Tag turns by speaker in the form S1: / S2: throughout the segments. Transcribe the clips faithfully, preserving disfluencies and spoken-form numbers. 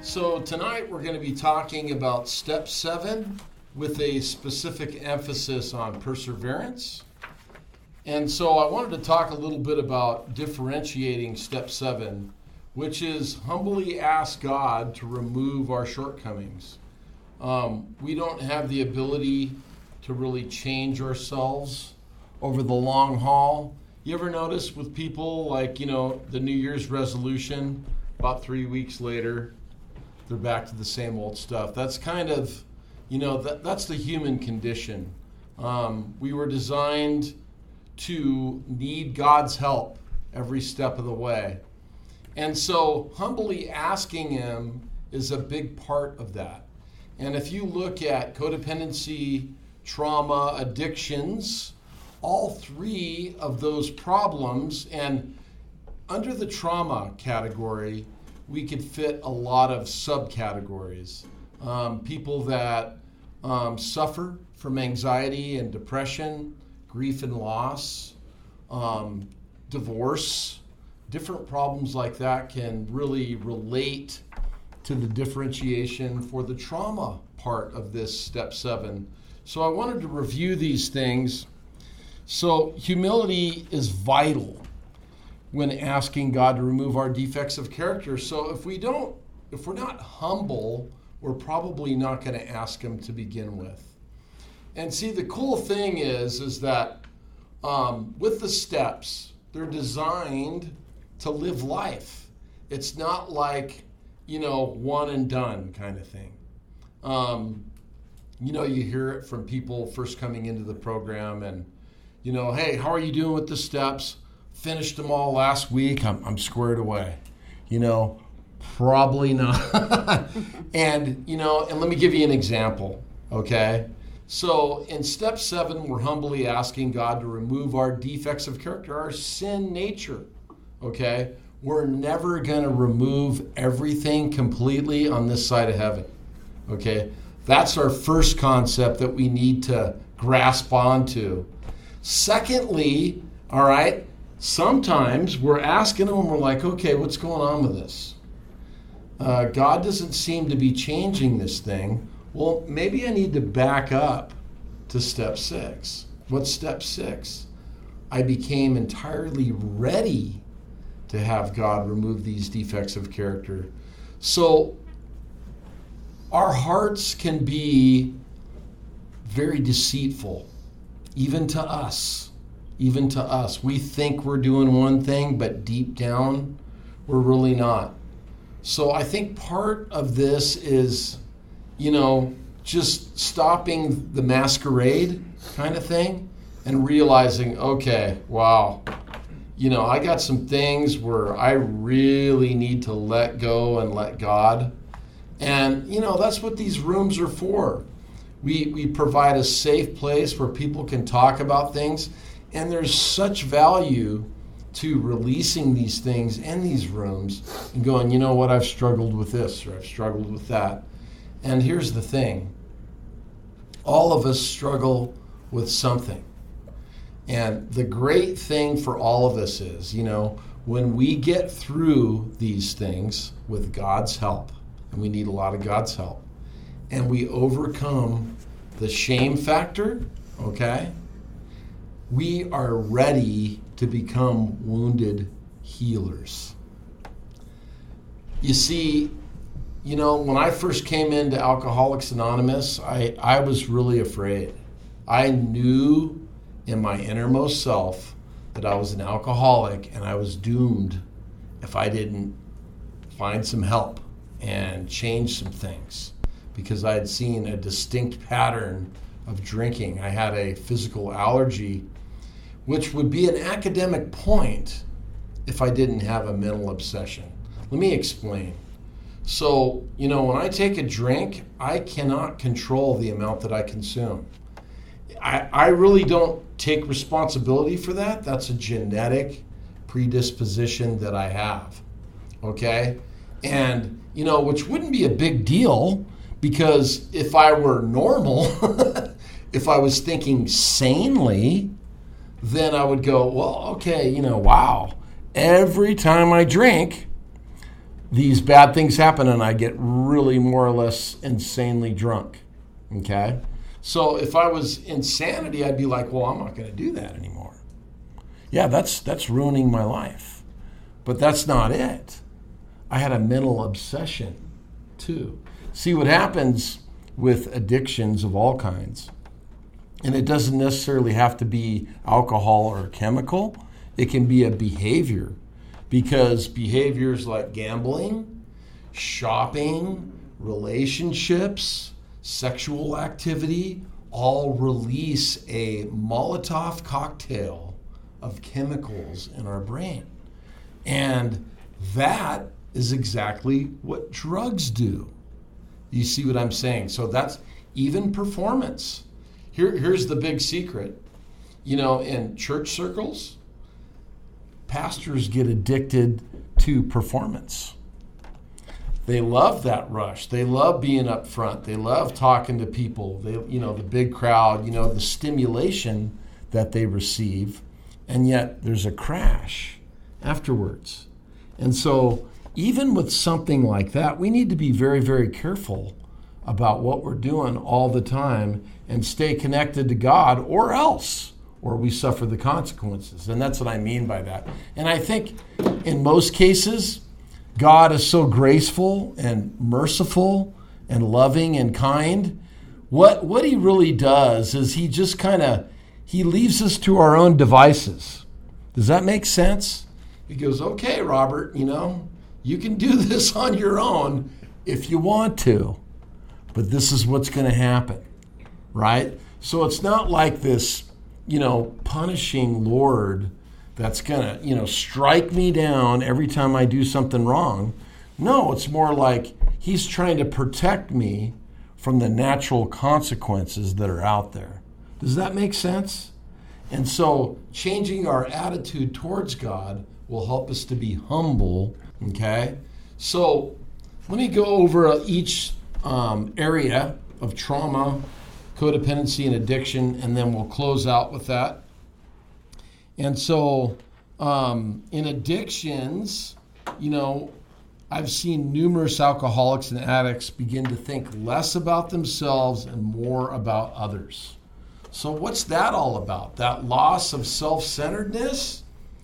S1: So tonight we're going to be talking about step seven with a specific emphasis on perseverance. And so I wanted to talk a little bit about differentiating step seven, which is humbly ask God to remove our shortcomings. Um, we don't have the ability to really change ourselves over the long haul. You ever notice with people like, you know, the New Year's resolution, about three weeks later, they're back to the same old stuff. That's kind of, you know, that, that's the human condition. Um, we were designed to need God's help every step of the way. And so humbly asking Him is a big part of that. And if you look at codependency, trauma, addictions, all three of those problems, and under the trauma category, we could fit a lot of subcategories. Um, people that um, suffer from anxiety and depression, grief and loss, um, divorce, different problems like that can really relate to the differentiation for the trauma part of this step seven. So I wanted to review these things. So humility is vital when asking God to remove our defects of character. So if we don't, if we're not humble, we're probably not going to ask Him to begin with. And see, the cool thing is, is that um, with the steps, they're designed to live life. It's not like, you know, one and done kind of thing. Um, you know, you hear it from people first coming into the program and, you know, hey, how are you doing with the steps? Finished them all last week. I'm, I'm squared away. You know, probably not. and, you know, and let me give you an example, okay? So in step seven, we're humbly asking God to remove our defects of character, our sin nature, okay? We're never going to remove everything completely on this side of heaven, okay? That's our first concept that we need to grasp onto. Secondly, all right, sometimes we're asking Him and we're like, okay, what's going on with this? Uh, God doesn't seem to be changing this thing. Well, maybe I need to back up to step six. What's step six? I became entirely ready to have God remove these defects of character. So our hearts can be very deceitful, even to us. Even to us. We think we're doing one thing, but deep down, we're really not. So I think part of this is, you know, just stopping the masquerade kind of thing and realizing, okay, wow, you know, I got some things where I really need to let go and let God. And, you know, that's what these rooms are for. We, we provide a safe place where people can talk about things. And there's such value to releasing these things in these rooms and going, you know what, I've struggled with this or I've struggled with that. And here's the thing. All of us struggle with something. And the great thing for all of us is, you know, when we get through these things with God's help, and we need a lot of God's help, and we overcome the shame factor, okay? We are ready to become wounded healers. You see, you know, when I first came into Alcoholics Anonymous, I, I was really afraid. I knew in my innermost self that I was an alcoholic and I was doomed if I didn't find some help and change some things, because I had seen a distinct pattern of drinking. I had a physical allergy, which would be an academic point if I didn't have a mental obsession. Let me explain. So, you know, when I take a drink, I cannot control the amount that I consume. I, I really don't take responsibility for that. That's a genetic predisposition that I have, okay? And, you know, which wouldn't be a big deal, because if I were normal, if I was thinking sanely, then I would go, well, okay, you know, wow. Every time I drink, these bad things happen and I get really more or less insanely drunk. Okay? So if I was insanity, I'd be like, well, I'm not going to do that anymore. Yeah, that's that's ruining my life. But that's not it. I had a mental obsession too. See, what happens with addictions of all kinds, and it doesn't necessarily have to be alcohol or chemical, it can be a behavior, because behaviors like gambling, shopping, relationships, sexual activity all release a Molotov cocktail of chemicals in our brain. And that is exactly what drugs do. You see what I'm saying? So that's even performance. Here, here's the big secret. You know, in church circles, pastors get addicted to performance. They love that rush. They love being up front. They love talking to people. They, you know, the big crowd, you know, the stimulation that they receive. And yet there's a crash afterwards. And so even with something like that, we need to be very, very careful about what we're doing all the time and stay connected to God, or else, or we suffer the consequences. And that's what I mean by that. And I think in most cases, God is so graceful and merciful and loving and kind. What, what he really does is he just kind of, he leaves us to our own devices. Does that make sense? He goes, okay, Robert, you know, you can do this on your own if you want to, but this is what's going to happen, right? So it's not like this, you know, punishing Lord that's going to, you know, strike me down every time I do something wrong. No, it's more like he's trying to protect me from the natural consequences that are out there. Does that make sense? And so changing our attitude towards God will help us to be humble, okay? So let me go over each um, area of trauma, codependency, and addiction, and then we'll close out with that. And so um, in addictions, you know, I've seen numerous alcoholics and addicts begin to think less about themselves and more about others. So what's that all about? That loss of self-centeredness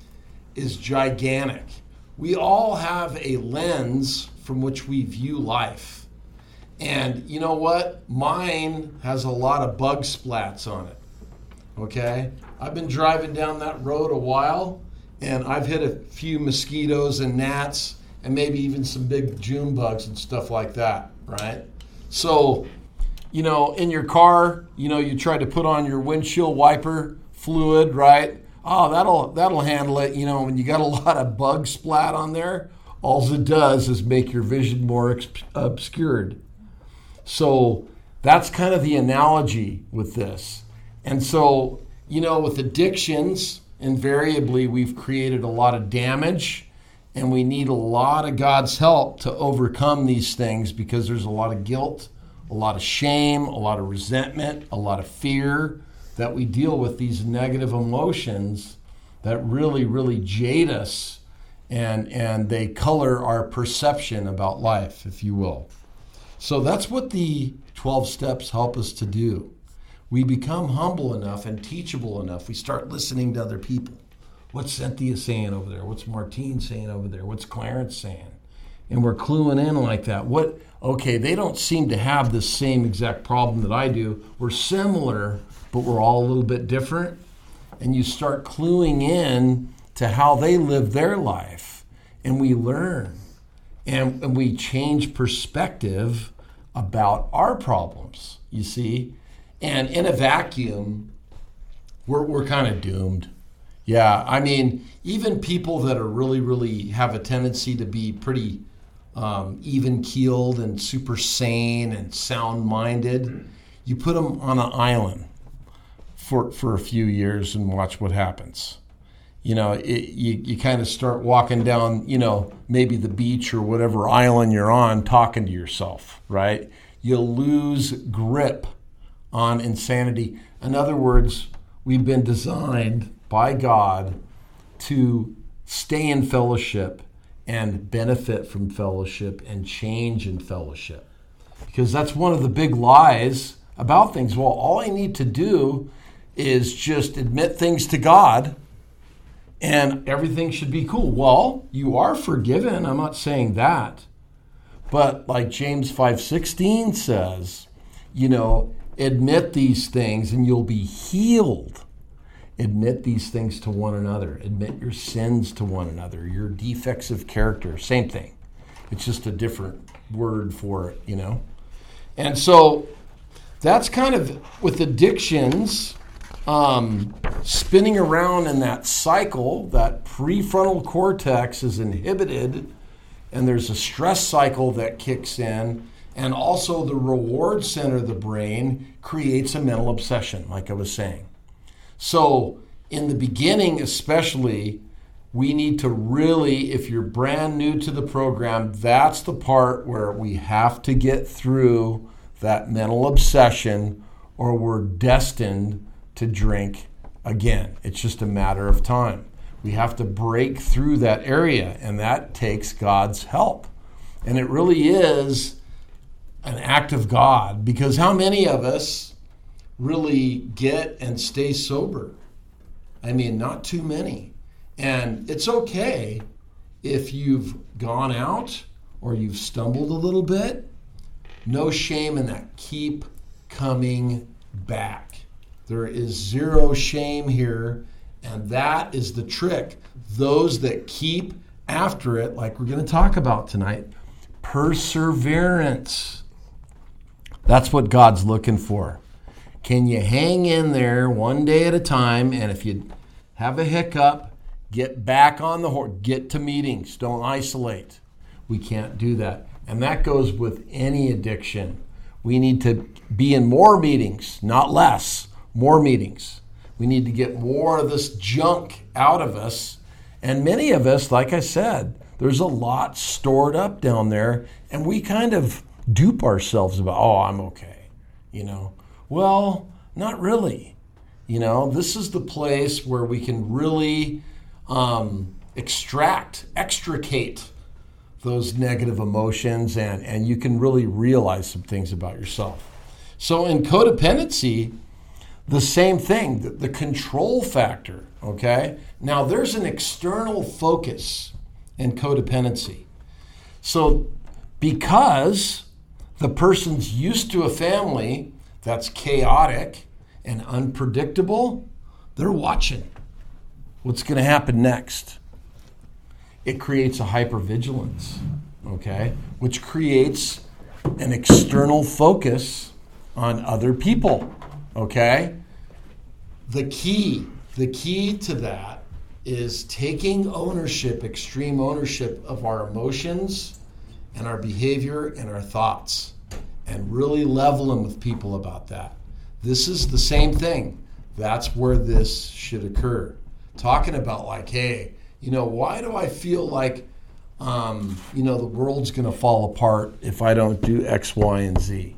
S1: is gigantic. We all have a lens from which we view life. And you know what? Mine has a lot of bug splats on it. Okay? I've been driving down that road a while, and I've hit a few mosquitoes and gnats and maybe even some big June bugs and stuff like that, right? So, you know, in your car, you know, you try to put on your windshield wiper fluid, right? Oh, that'll that'll handle it. You know, when you got a lot of bug splat on there, all it does is make your vision more ex- obscured. So that's kind of the analogy with this. And so, you know, with addictions, invariably we've created a lot of damage, and we need a lot of God's help to overcome these things, because there's a lot of guilt, a lot of shame, a lot of resentment, a lot of fear that we deal with, these negative emotions that really, really jade us, and, and they color our perception about life, if you will. So that's what the twelve steps help us to do. We become humble enough and teachable enough. We start listening to other people. What's Cynthia saying over there? What's Martine saying over there? What's Clarence saying? And we're cluing in like that. What? Okay, they don't seem to have the same exact problem that I do. We're similar, but we're all a little bit different. And you start cluing in to how they live their life. And we learn. And, and we change perspective about our problems, you see. And in a vacuum, we're we're kind of doomed. Yeah, I mean, even people that are really, really have a tendency to be pretty um, even-keeled and super sane and sound-minded, you put them on an island for for a few years and watch what happens. You know, it, you, you kind of start walking down, you know, maybe the beach or whatever island you're on, talking to yourself, right? You'll lose grip on insanity. In other words, we've been designed by God to stay in fellowship and benefit from fellowship and change in fellowship. Because that's one of the big lies about things. Well, all I need to do is just admit things to God and everything should be cool. Well, you are forgiven. I'm not saying that. But like James five sixteen says, you know, admit these things and you'll be healed. Admit these things to one another. Admit your sins to one another, your defects of character. Same thing. It's just a different word for it, you know. And so that's kind of with addictions, um, spinning around in that cycle. That prefrontal cortex is inhibited, and there's a stress cycle that kicks in. And also the reward center of the brain creates a mental obsession, like I was saying. So in the beginning especially, we need to really, if you're brand new to the program, that's the part where we have to get through that mental obsession or we're destined to drink again. It's just a matter of time. We have to break through that area, and that takes God's help. And it really is an act of God, because how many of us really get and stay sober? I mean, not too many. And it's okay if you've gone out or you've stumbled a little bit. No shame in that. Keep coming back. There is zero shame here, and that is the trick. Those that keep after it, like we're going to talk about tonight, perseverance. That's what God's looking for. Can you hang in there one day at a time? And if you have a hiccup, get back on the horse. Get to meetings. Don't isolate. We can't do that. And that goes with any addiction. We need to be in more meetings, not less. More meetings. We need to get more of this junk out of us. And many of us, like I said, there's a lot stored up down there. And we kind of dupe ourselves about, oh, I'm okay. You know, well, not really. You know, this is the place where we can really um, extract, extricate those negative emotions, and, and you can really realize some things about yourself. So in codependency, the same thing, the, the control factor, okay? Now, there's an external focus in codependency. So because the person's used to a family that's chaotic and unpredictable, they're watching what's going to happen next. It creates a hypervigilance, okay, which creates an external focus on other people, okay? The key, the key to that is taking ownership, extreme ownership of our emotions and our behavior and our thoughts, and really leveling with people about that. This is the same thing. That's where this should occur. Talking about like, hey, you know, why do I feel like, um, you know, the world's going to fall apart if I don't do X, Y, and Z?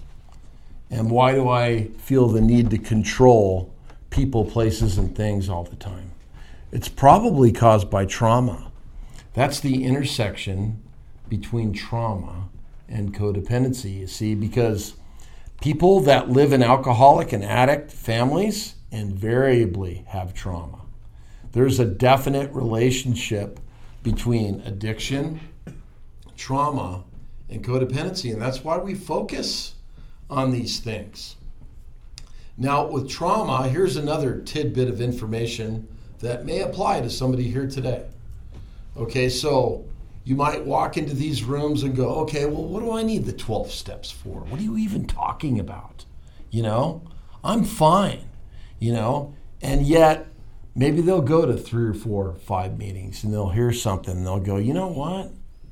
S1: And why do I feel the need to control people, places, and things all the time? It's probably caused by trauma. That's the intersection between trauma and codependency, you see, because people that live in alcoholic and addict families invariably have trauma. There's a definite relationship between addiction, trauma, and codependency, and that's why we focus on these things. Now, with trauma, here's another tidbit of information that may apply to somebody here today. Okay, so you might walk into these rooms and go, okay, well, what do I need the twelve steps for? What are you even talking about? You know, I'm fine, you know, and yet maybe they'll go to three or four or five meetings and they'll hear something and they'll go, you know what?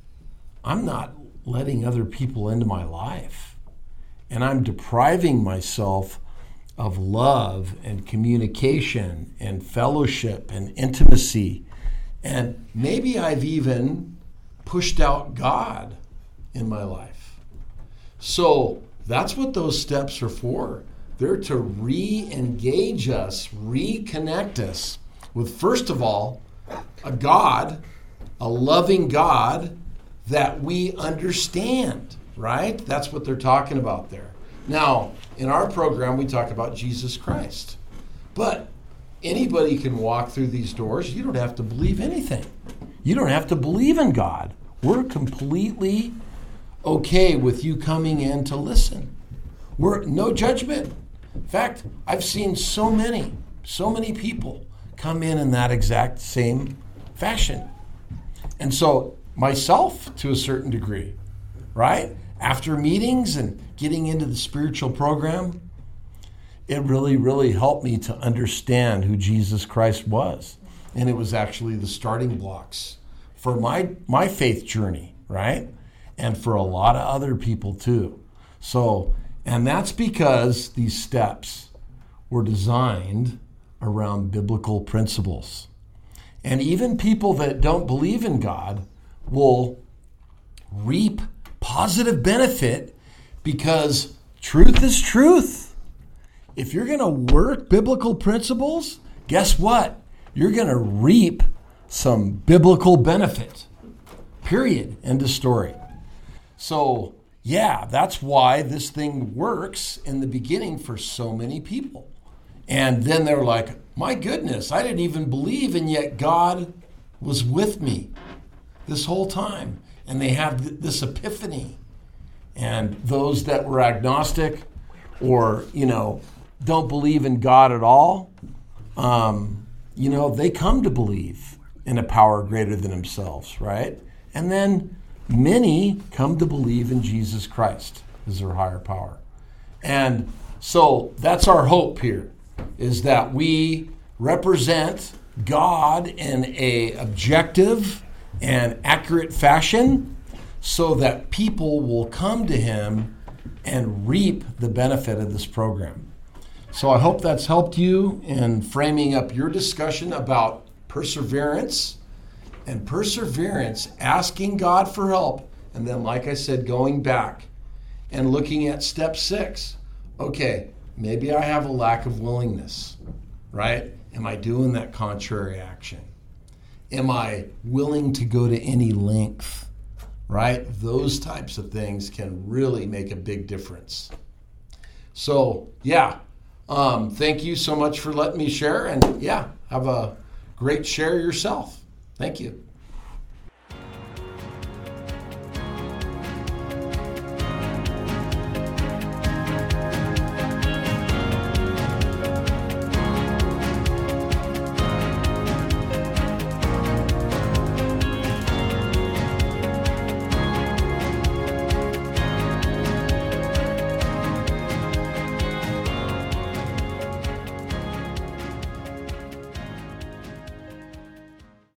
S1: I'm not letting other people into my life, and I'm depriving myself of love and communication and fellowship and intimacy. And maybe I've even pushed out God in my life. So that's what those steps are for. They're to re-engage us, reconnect us with, first of all, a God a loving God that we understand, right? That's what they're talking about there. Now, in our program, we talk about Jesus Christ. But anybody can walk through these doors. You don't have to believe anything. You don't have to believe in God. We're completely okay with you coming in to listen. We're no judgment. In fact, I've seen so many, so many people come in in that exact same fashion. And so myself, to a certain degree, right? After meetings and getting into the spiritual program, it really, really helped me to understand who Jesus Christ was. And it was actually the starting blocks for my, my faith journey, right? And for a lot of other people too. So, and that's because these steps were designed around biblical principles. And even people that don't believe in God will reap positive benefit because truth is truth. If you're going to work biblical principles, guess what? You're going to reap some biblical benefit. Period. End of story. So, yeah, that's why this thing works in the beginning for so many people. And then they're like, my goodness, I didn't even believe, and yet God was with me this whole time. And they have th- this epiphany. And those that were agnostic or, you know, don't believe in God at all, um, you know, they come to believe in a power greater than themselves, right? And then many come to believe in Jesus Christ as their higher power. And so that's our hope here, is that we represent God in a objective and accurate fashion so that people will come to him and reap the benefit of this program. So I hope that's helped you in framing up your discussion about perseverance and perseverance, asking God for help, and then, like I said, going back and looking at step six. Okay, maybe I have a lack of willingness, right? Am I doing that contrary action? Am I willing to go to any length, right? Those types of things can really make a big difference. So, yeah, um, thank you so much for letting me share. And, yeah, have a great share yourself. Thank you.